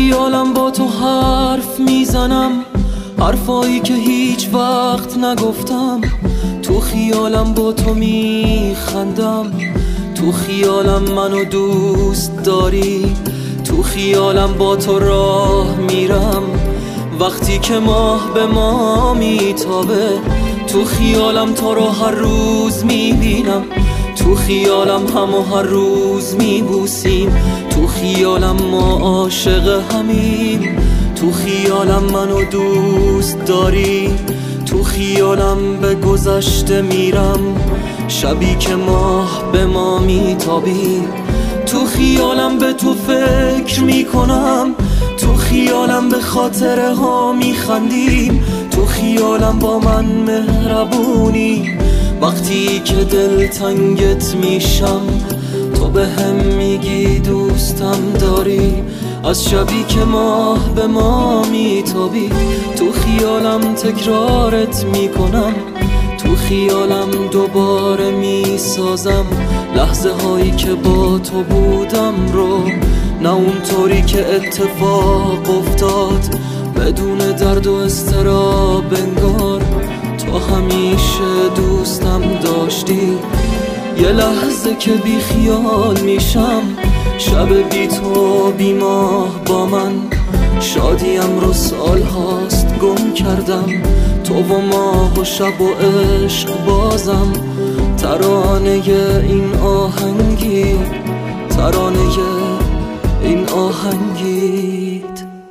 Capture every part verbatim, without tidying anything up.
خیالم با تو حرف میزنم، حرفایی که هیچ وقت نگفتم. تو خیالم با تو میخندم، تو خیالم منو دوست داری. تو خیالم با تو راه میرم وقتی که ماه به ما میتابه. تو خیالم تو رو هر روز میبینم، تو خیالم همو هر روز میبوسیم. تو خیالم ما عاشق همیم، تو خیالم منو دوست داری. تو خیالم به گذشته میرم شبی که ماه به ما میتابی. تو خیالم به تو فکر میکنم، تو خیالم به خاطره ها میخندیم. تو خیالم با من مهربونی، وقتی که دل تنگت میشم تو به هم میگی دوستم داری. از شبی که ماه به ما میتابی، تو خیالم تکرارت میکنم، تو خیالم دوباره میسازم لحظه هایی که با تو بودم رو. نه اونطوری که اتفاق افتاد بدون درد و اضطراب، انگار تو همیشه دوستم داشتی. یه لحظه که بی خیال میشم، شب بی تو بی ماه با من. شادیم رو سال هاست گم کردم، تو و ماه و شب و عشق بازم. ترانه این آهنگی، ترانه این آهنگیت.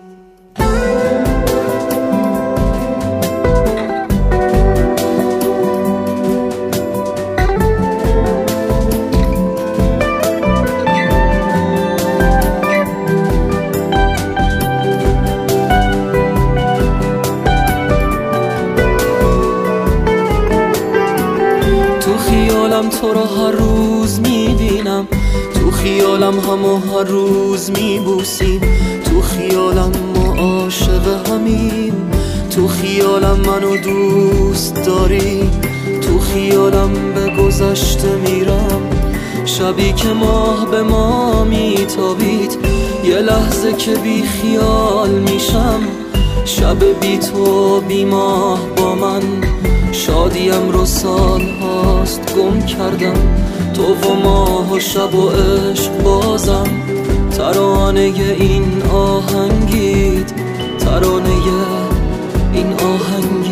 تو خیالم تو رو هر روز میبینم، تو خیالم همو هر روز میبوسیم. تو خیالم ما عاشق همیم، تو خیالم منو دوست داری. تو خیالم به گذشته میرم شبی که ماه به ما میتابید. یه لحظه که بی خیال میشم، شب بی تو بی ماه با من. شادیم رو سال هاست گم کردم، تو و ماه و شب و عشق بازم. ترانه این آهنگیت، ترانه این آهنگ